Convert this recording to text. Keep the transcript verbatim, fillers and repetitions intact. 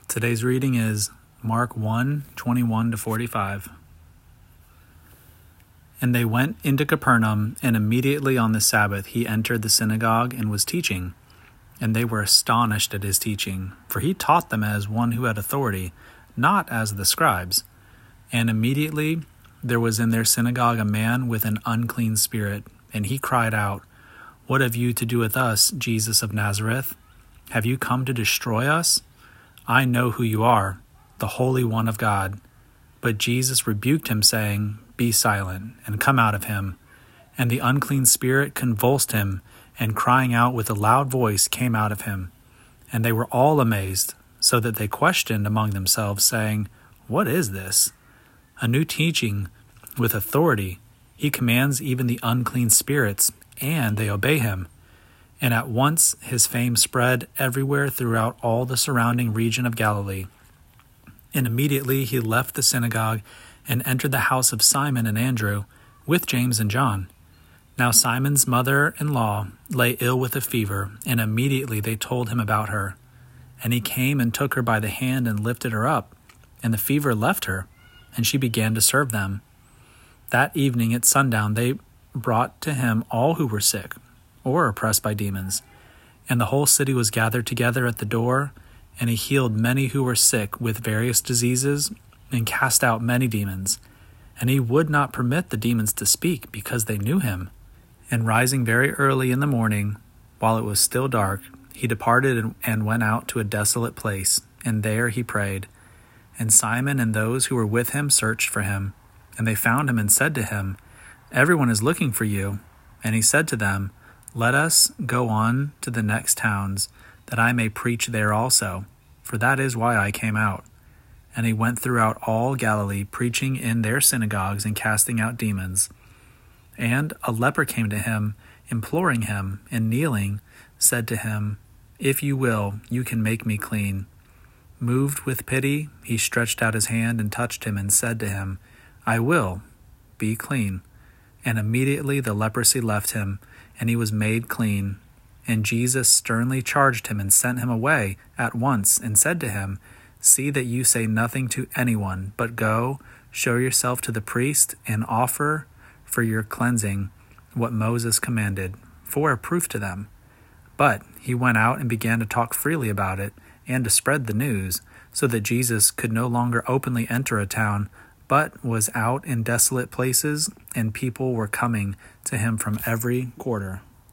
Today's reading is Mark one, twenty-one to forty-five. And they went into Capernaum, and immediately on the Sabbath he entered the synagogue and was teaching. And they were astonished at his teaching, for he taught them as one who had authority, not as the scribes. And immediately there was in their synagogue a man with an unclean spirit, and he cried out, "What have you to do with us, Jesus of Nazareth? Have you come to destroy us? I know who you are, the Holy One of God." But Jesus rebuked him, saying, "Be silent, and come out of him." And the unclean spirit convulsed him, and crying out with a loud voice came out of him. And they were all amazed, so that they questioned among themselves, saying, "What is this? A new teaching with authority. He commands even the unclean spirits, and they obey him." And at once his fame spread everywhere throughout all the surrounding region of Galilee. And immediately he left the synagogue and entered the house of Simon and Andrew with James and John. Now Simon's mother-in-law lay ill with a fever, and immediately they told him about her. And he came and took her by the hand and lifted her up, and the fever left her, and she began to serve them. That evening at sundown they brought to him all who were sick or oppressed by demons. And the whole city was gathered together at the door, and he healed many who were sick with various diseases, and cast out many demons. And he would not permit the demons to speak, because they knew him. And rising very early in the morning, while it was still dark, he departed and went out to a desolate place, and there he prayed. And Simon and those who were with him searched for him. And they found him and said to him, "Everyone is looking for you." And he said to them, "Let us go on to the next towns, that I may preach there also, for that is why I came out." And he went throughout all Galilee, preaching in their synagogues and casting out demons. And a leper came to him, imploring him, and kneeling, said to him, "If you will, you can make me clean." Moved with pity, he stretched out his hand and touched him and said to him, "I will, be clean." And immediately the leprosy left him, and he was made clean. And Jesus sternly charged him and sent him away at once, and said to him, "See that you say nothing to anyone, but go, show yourself to the priest, and offer for your cleansing what Moses commanded, for a proof to them." But he went out and began to talk freely about it, and to spread the news, so that Jesus could no longer openly enter a town, but was out in desolate places, and people were coming to him from every quarter.